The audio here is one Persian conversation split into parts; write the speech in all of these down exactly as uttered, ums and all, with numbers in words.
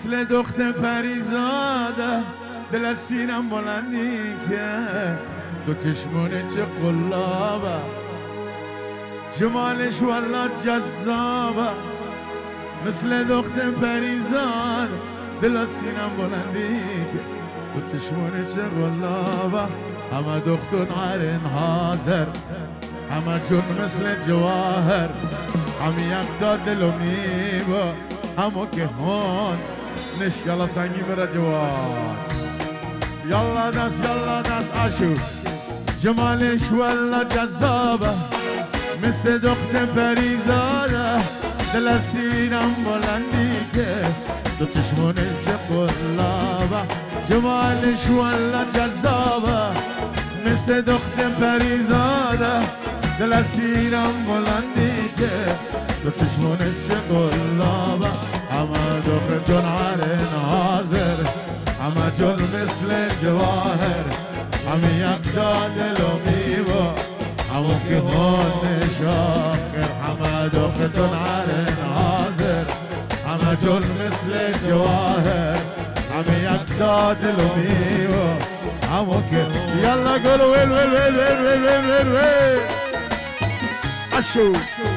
مثل دختر پریزاده دل از سینم بلندی که دو چشمونه چه قلابه جمالش والله جذابه مثل دختر پریزاده دل از سینم بلندی که دو چشمونه چه قلابه همه دختر عرین حاضر همه جون مثل جواهر همه یک دا دلو میبا همو که هون نش یلا سنگی برا جوان یلا دست یلا دست عشو جمالش والله جذابه مثل دختر پریزاده دل سینم بلندی که دو چشمونه چه قلابه جمالش والله جذابه مثل دختر پریزاده دل سینم بلندی که دو چشمونه چه قلابه همه دختر جون عرین حاضر همه جون مثل جواهر همه یک دا دل و میبا همون که هون شاخر همه دختر جون عرین حاضر همه جون مثل جواهر همه یک دا دل و میبا همون که یلا گلو ویل ویل ویل ویل ویل ویل ویل ویل عشو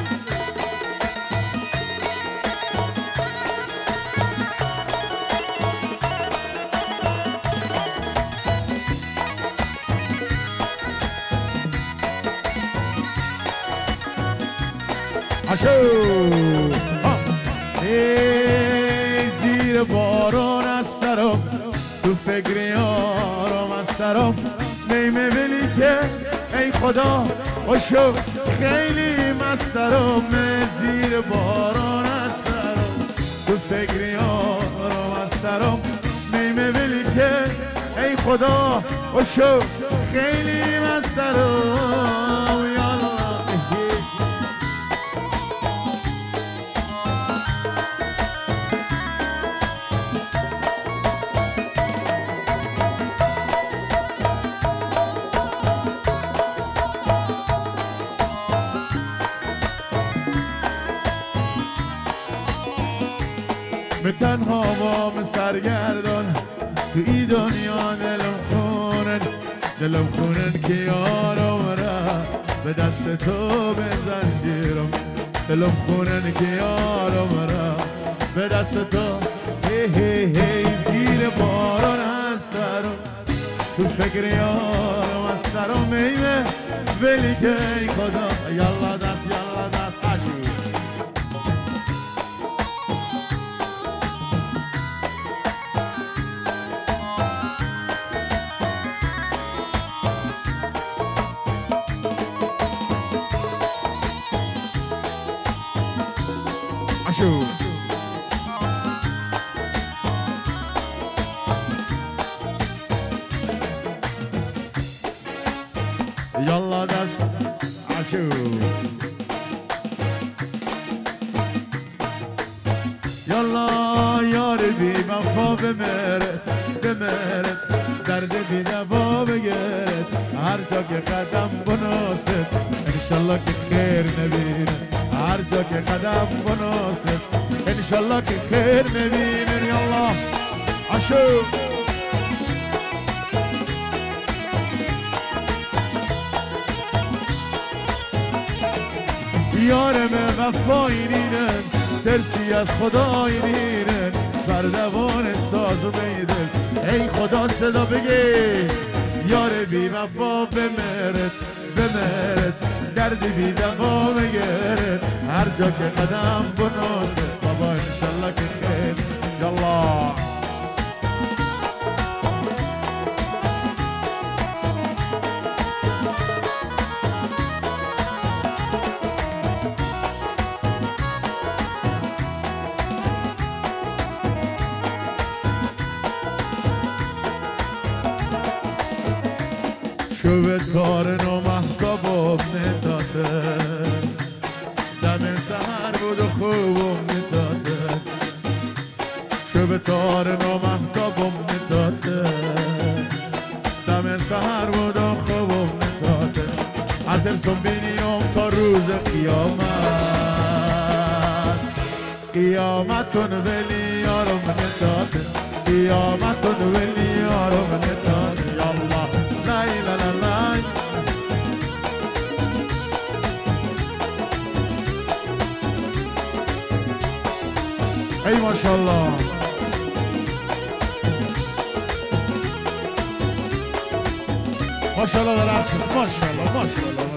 عشو ای زیر بارون استرم تو فکری آرام استرم نیمه بلی که ای خدا عشو خیلی مسترم زیر بارون استرم تو فکری آرام استرم نیمه بلی که ای خدا عشو خیلی مسترم به تنها وام سرگردان تو ای دنیا دلم خونن دلم خونن که یارم را به دست تو بزنجیرم دلم خونن که یارم را به دست تو هی هی هی زیر باران هسترم تو فکر یارم هسترم میمه ولی که ای خدا یالا دست یالا دست عشو عشو يلا دست عشو يلا یار بی وفا بمیرد بمیرد درد بی دوا بگیرد هر جا که قدم بناسد انشالله که خیر نبینه هر جا که قدم بناسد انشالله که خیر نبینه یالله عشو یارم وفایی نیرن ترسی از خدایی نیرن بردوان ساز و میدن ای خدا صدا بگی یار بی وفا بمیرد بمیرد درد بی دوا بگیرد هر جا که قدم بناسد بابا انشالله که خیر یالله شو به کار نامحتابم نداده دم سهر بود و خوبم نداده شو به کار نامحتابم نداده دم سهر بود و خوبم نداده از دلسم بینیم تا روز قیامت قیامتون ولی یارم نداده قیامت و ولیار و منتان یالله لای لای لای ای ماشاءالله ماشاءالله براتون ماشاءالله ماشاءالله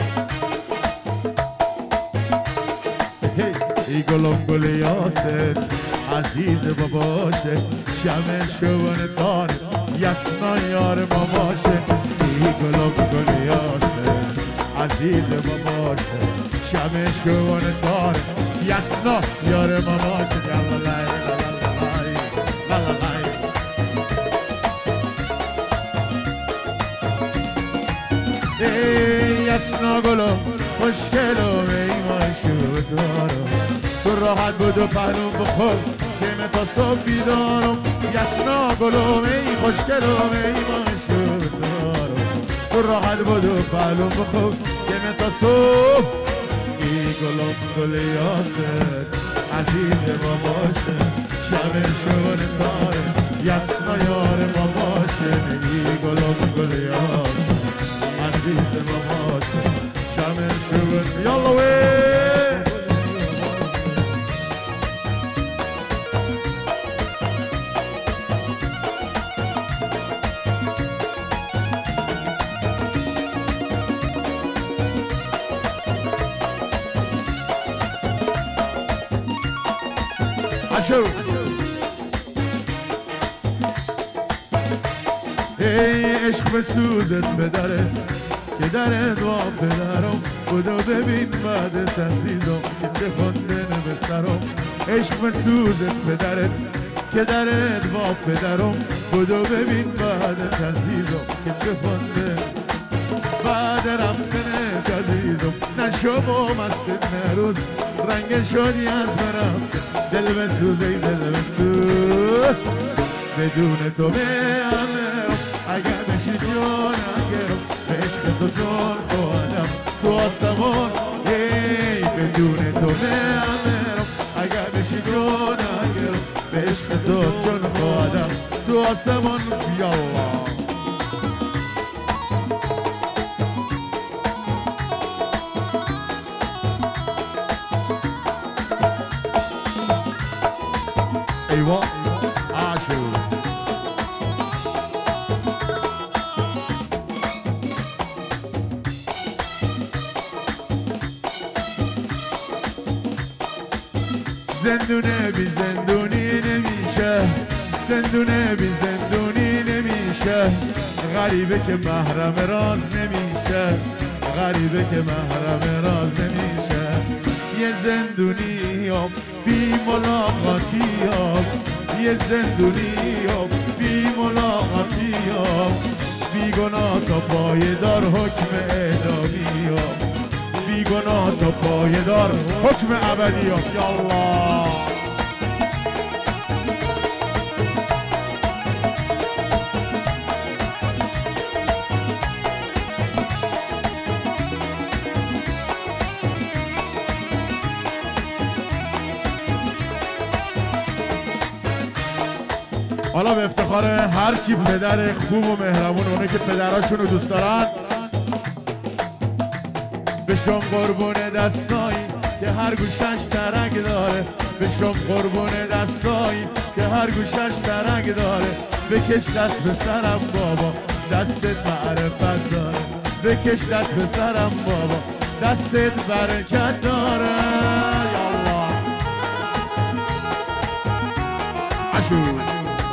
ماشاءالله ای گلم گل یاسر عزیز باباشه شمع شوان دار یسنا یار ماماشه ای گلم گل یاسر عزیز باباشه شمع شوان دار یسنا یار ماماشه لالای لالای لالای ای یسنا گلم خوشگلم ای ماشو دارم تو راحت بود و پهلوم بخور که من تا صبح بیدارم یسنا گلم ای خوشگلم ای ماشو دارم تو راحت بود و پهلوم بخور که من تا صبح ای گلم گل یاسر عزیز ما باشه شب شور داره یسنا یار ما باشه ای گلم گل یاسر عزیز ما باشه شب شور یالا وی شو ای عشق به سوزت بدره که درت با پدرم خدا ببین بعد تهدیدم که چه خونده به سرم عشق به سوزت بدره که درت با پدرم خدا ببین بعد تهدیدم که چه خونده بعد رفتن تهدیدم نشو با مست نروز رنگ شدی از برم دل بسوز ای دل بسوز بدون تو میامرم اگر بشی جانم گرم به عشق تو جان خودم تو آسمان ای بدون تو میامرم اگر بشی جانم گرم به عشق تو جان خودم تو آسمان یالله ایوا عاشو زندونه بی زندونی نمیشه زندونه بی زندونی نمیشه غریبه که محرم راز نمیشه غریبه که محرم راز نمیشه یه زندونی هم بی ملاقاتی هم یه زندونی هم بی ملاقاتی هم بی گناه تا پایدار حکم اعدامی هم بی گناه تا پایدار حکم ابدی هم یالله حالا به افتخار هر چی پدر خوب و مهربون اونه که پدراشون رو دوست دارن بشم قربون دستایی که هر گوشش ترک داره بشم قربون دستایی که هر گوشش ترک داره بکش دست به سرم بابا دستت معرفت داره بکش دست به سرم بابا دستت برکت داره یالله عشو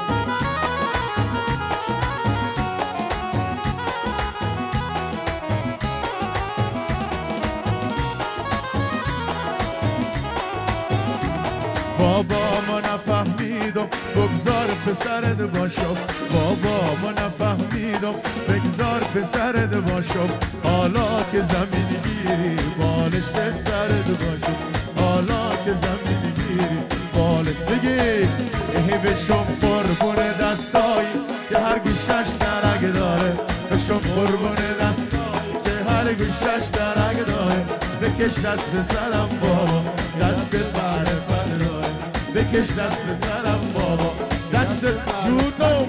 بابا ما نفهمیدم بگذار پسرت باشم بابا ما نفهمیدم بگذار پسرت باشم حالا که زمین گیری بالش سرت باشم حالا که زمین گیری بالش بگی ای بشم قربون دستایی که هر گوشش درک داره بشم قربون دستایی که هر گوشش درک داره بکش دست به سرم بابا دست معرفت داره بکش دست به سرم بابا دست دست جونو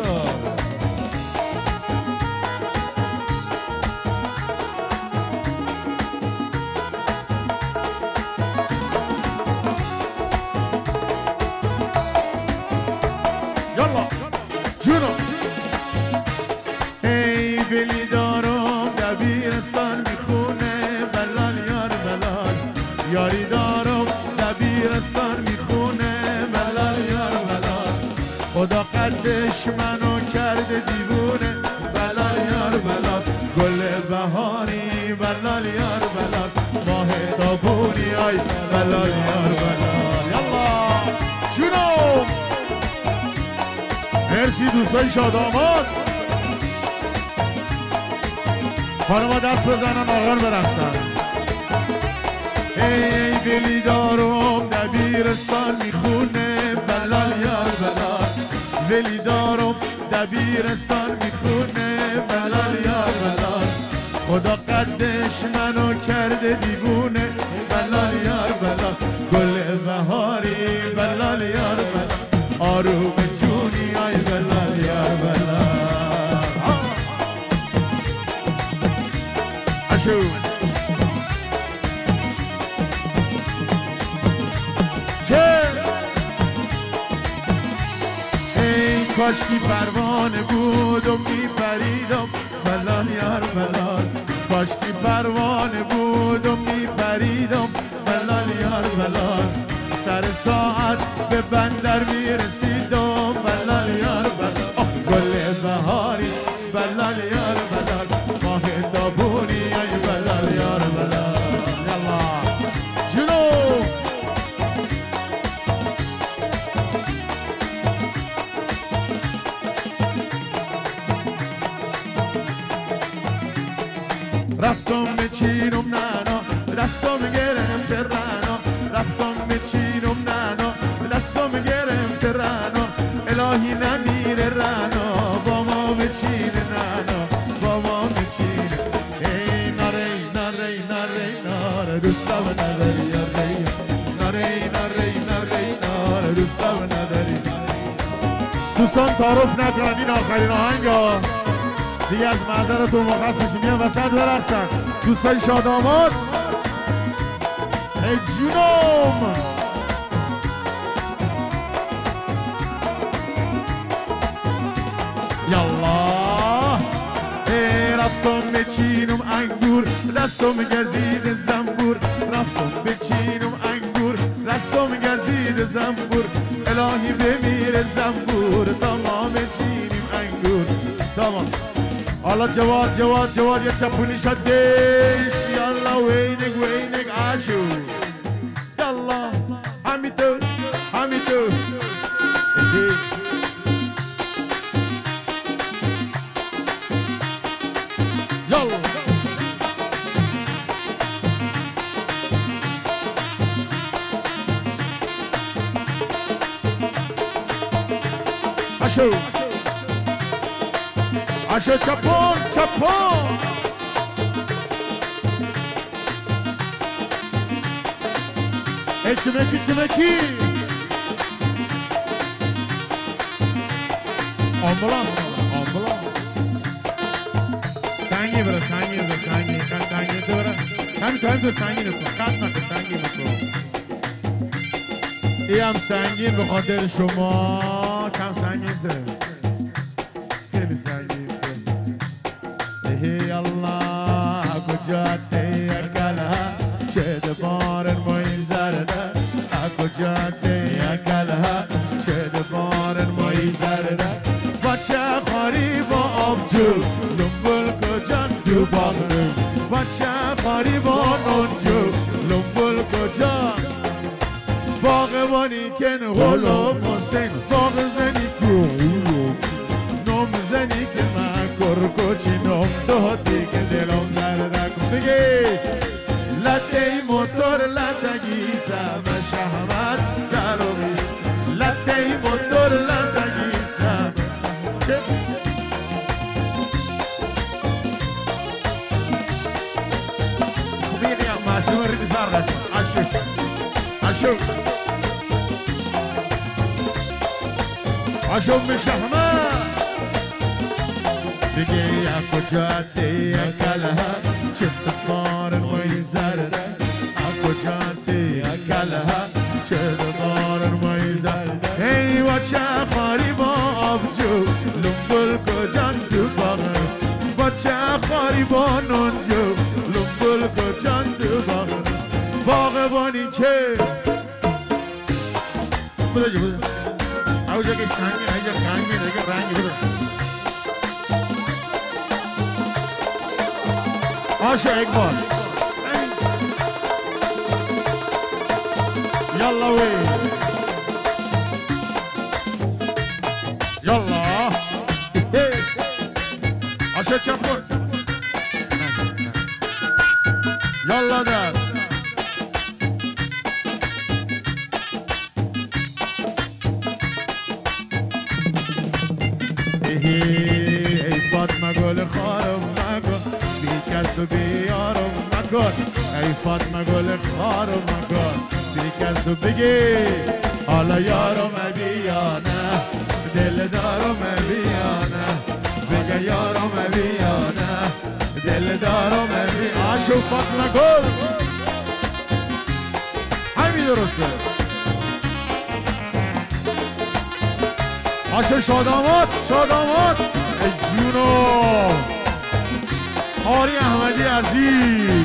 یالا جونو ای بلی دارم دبیرستان میخونه بلال یار بلال یاری دارم دبیرستان میخونه بلال یار بلال خدا قدش منو کرده دیوونه بلال یار بلال گل بهاری بلال یار بلال ماه تابونی آی بلال یار بلال یالا جونو مرسی دوستای شاداماد خانما دست بزنن آقان برقصن ای بلی دارم دبیرستان میخونه بلال یار بلال ولی دارم دبیرستان میخونه بلال یار بلال خدا قدش منو کرده دیوونه بلال یار بلال گل بهاری بلال یار بلال آروم جونی آی بلال یار بلال اشو ای کاشکی پروانه بود و میپریدم بلال یار بلال کاشکی پروانه بود و میپریدم بلال یار بلال سر ساعت به بندر میرسیدم بلال یار بلال گل بهاری بلال یار بلال ماه تابونی ای بلال یار بلال یالا جنو رفتم به چینم نانا دستم گرم ترانا رفتم به چینم نانا دستم گرم ترانا الهی نمیره رانا با ما به چین نانا با ما به چین ای ناره ناره ناره ناره دوستم نداری یاره ناره ناره ناره ناره دوستم نداری دوستان تعارف نکنن این آخرین آهنگا دیگه از معذرتون مرخص میشیم میان وسط برقصن دوستای شاداماد ای جونم یالله ای رفتم به چینم انگور دستم گزید زنبور رفتم به چینم انگور دستم گزید زنبور الهی بمیر زنبور تمام چینیم انگور تمام حالا جواد جواد جواد یه چپونی شدش یالا وینگ وینگ آشو یالا همی تو همی تو یالا آشو آشو چپون چپون ای چمکی چمکی آمبولانس آمبولانس سنگی بره سنگی بره سنگی خواهد سنگی تو بره همین تو همین تو سنگی نکن خط نکن سنگی نکن ای هم سنگین به خاطر شما کم سنگین تو خیلی سنگین ای الله کجا تیکلا چه دبارن مایی زرده کجا تیکلا چه دبارن مایی زرده بچه خاری با آبجو لنبول کجا تو باغرو بچه خاری با نونجو لنبول کجا باغبانی کن غلام حسین باغ زنی کو نوم زنی که من کرکوچی نوم دادی که دلم درده کن بگی لطه موتور لطگی سم شهمت دروی لطه موتور لطگی سم بگی هم معصوم ریدی فرقت عشق عشق عشم بشهمه بگی یا کجاتی یا کلها چه دار میزرد کجاتی یا کلها چه دار میزرد ای بچه خاری با آبجو لنگل کجان تو باغه بچه خاری با نونجو لنگل کجان تو باغه باغبانی که بده جو بده اوجا که سنگی اینجا خنگ میده که رنگی بده آشا اقبال یالا وی یالا آشا چپور یالا در ای فاطمه گل خارم مگن بی کس و بیارم مکن ای فاطمه گل خارم مکن بی کس و بگی حالا یارم بیانه دل دارم بیانه بگه یارم بیانه دل دارم بیانه آشو فاطمه گل همین درسته آشو شادامات شادامات ای جونو آری احمدی عزیز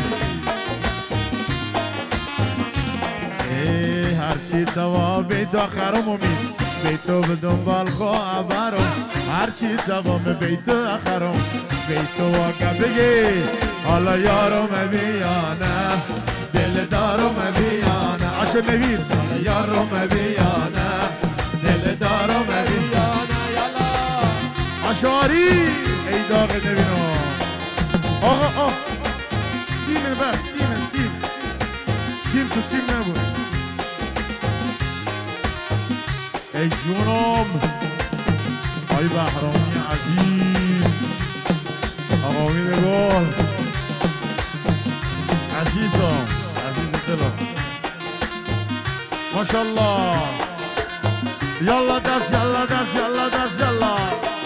ای هرچی دوا بیت آخرم امید بیتو به دنبال خواه برم هرچی دوا بیت آخرم بیتو واقع بگی حالا یارم بیانه دل دارم بیانه آشو نوید حالا یارم بیانه دل دارم بیانه یالا آشو آری ای داغ نبینم آقا آقا سیم بر سیم سیم سیم تو سیم نبود ای جونم آی بهرامی عزیز آقا امید گل عزیزم عزیز دلم ماشالله یالا دست یالا دست یالا دست یالا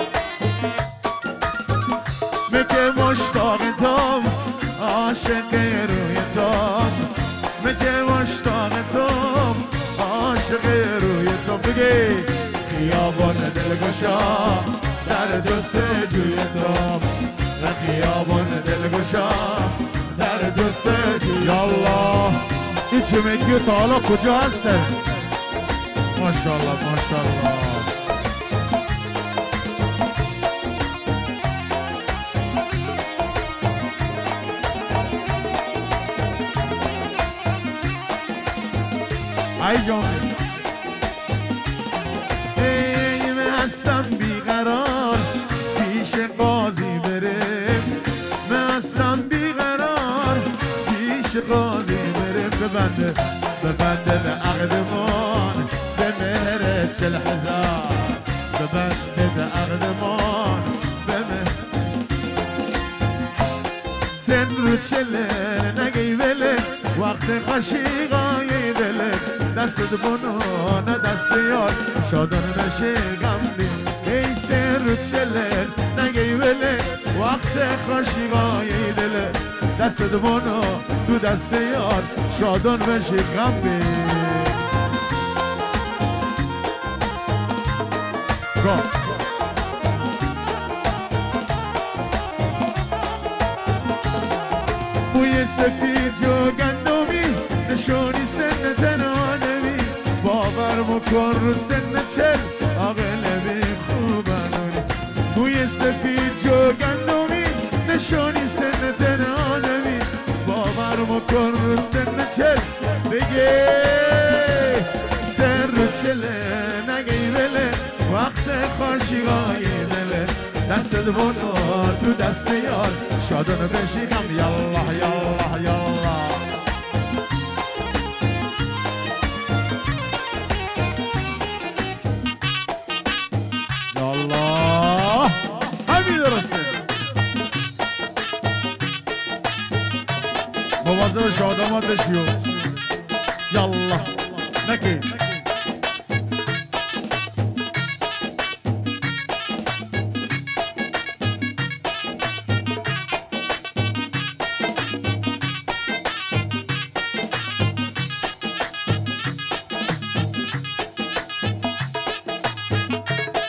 میگه مشتاق توم عاشق روی توم میگه مشتاق توم عاشق روی توم بگی خیابان دلگشا در جستجوی توم خیابان دلگشا در جستجوی یالله این چه میگی تا حالا کجا هسته ماشالله ماشالله ای جان ای من هستم بیقرار پیش قاضی برم من هستم بیقرار پیش قاضی برم ببنده ببنده به عقدمان به مهر چل هزار ببنده به عقدمان به مهر سن رو چله نگی وله وقت خشیقای دله دست بنو نه دست یار شادان نشه غم بین ای سر رو چله نگی وله وقت خشیقای دله دست بنو تو دست یار شادان بشه غم بین بوی سفید جو گندمی نشونی سن تنانمی باور مکن رو سن چل آقلبی خوبانونی بوی سفید جو گندمی نشونی سن تنانمی باور مکن رو سن چل بگی سر رو چله نگی بله وقت خاشیقای دله دست بنار تو دست یار شادانه بشیگم یالله یالله یالله یالله همین درسته مواظب شادامات بشیو یالله نکی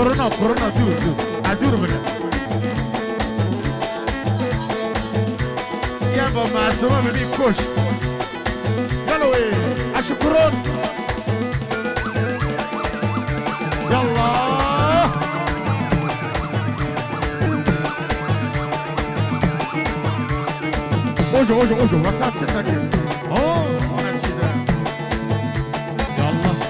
کرونا کرونا دور دور دور بگه یه با معصومه ببین کشت یلوی اشکرون یالله اوجو اوجو اوجو وسط تتاكي اوه انا تشيدا يلا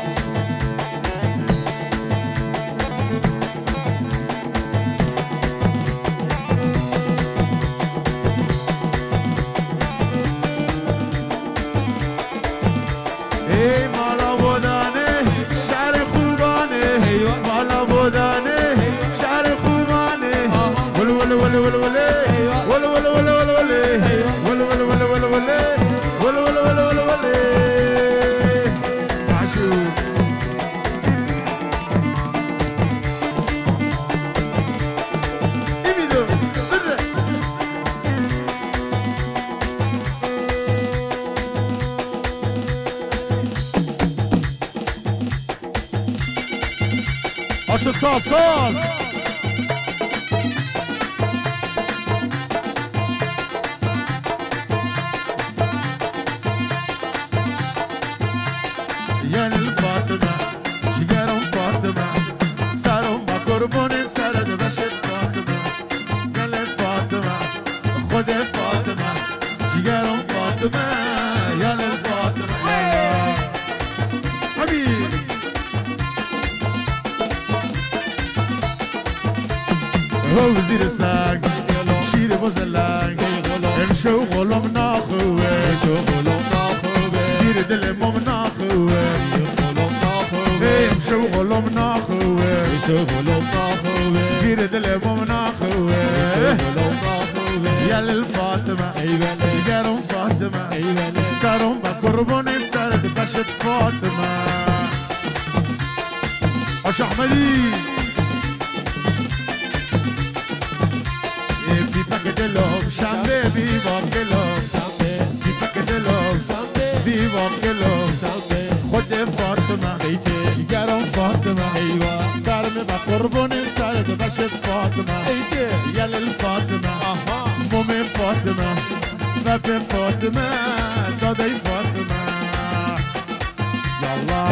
اي مالا بودانه شعر خوبانه مالا بودانه شعر خوبانه ول ول ول ول ول ول ول ول ول Aşı saz saz Yen Fatıma Ciğerim Fatıma Sarılma kurbanın sarıdı beşet Fatıma Yen Fatıma Khude Fatıma Ciğerim Fatıma Yen Fatıma Habib هو وزير الساق شيري بوزلاق امشو غلوم ناخوه امشو غلوم ناخوه شيري دلموم ناخوه غلوم ناخوه امشو غلوم ناخوه امشو غلوم ناخوه شيري دلموم ناخوه غلوم ناخوه يا للفاطمة ايوه شجرهم فاطمة ايوه سارهم بقربوني سارد بشت فاطمة اش احمدي شنبه viva que lo viva que te lo viva que lo خود فاطمه جگرم فاطمه سرم با قربون سرت بشت فاطمه یا للفاطمه موم فاطمه باب فاطمه دادی فاطمه یالله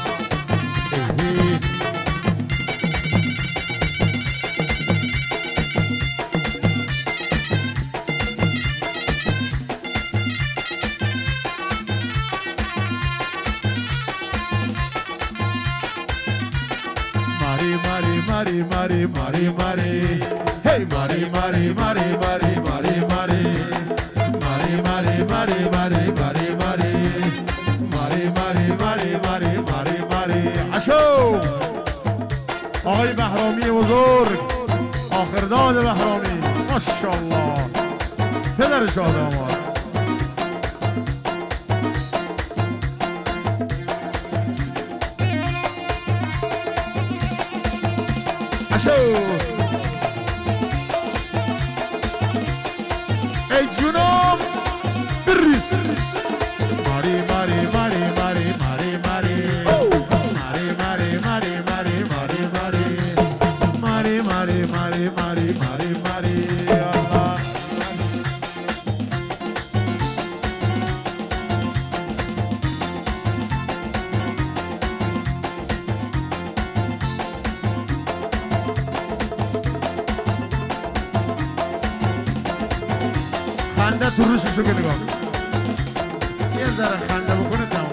Mari, Mari, Mari, Mari, hey, Mari, Mari, Mari, Mari, Mari, Mari, Mari, Mari, Mari, Mari, Mari, Mari, Mari, Mari, Mari, Mari, Mari, Mari, عشو آقای بهرامی بزرگ آخرداد بهرامی ماشاءالله پدر شاد آمد ای جنوب بریز ماری ماری ماری ماری ماری ماری ماری ماری ماری ماری ماری ماری ماری ماری ماری ماری ماری الله خنده تو روششو که نگاه یه ذره خنده بکنه تمام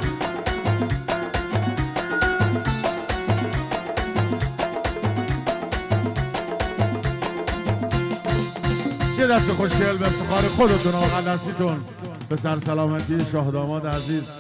یه دست خوشگل به افتخار خودتون و مقدسیتون به سر سلامتی شاه داماد عزیز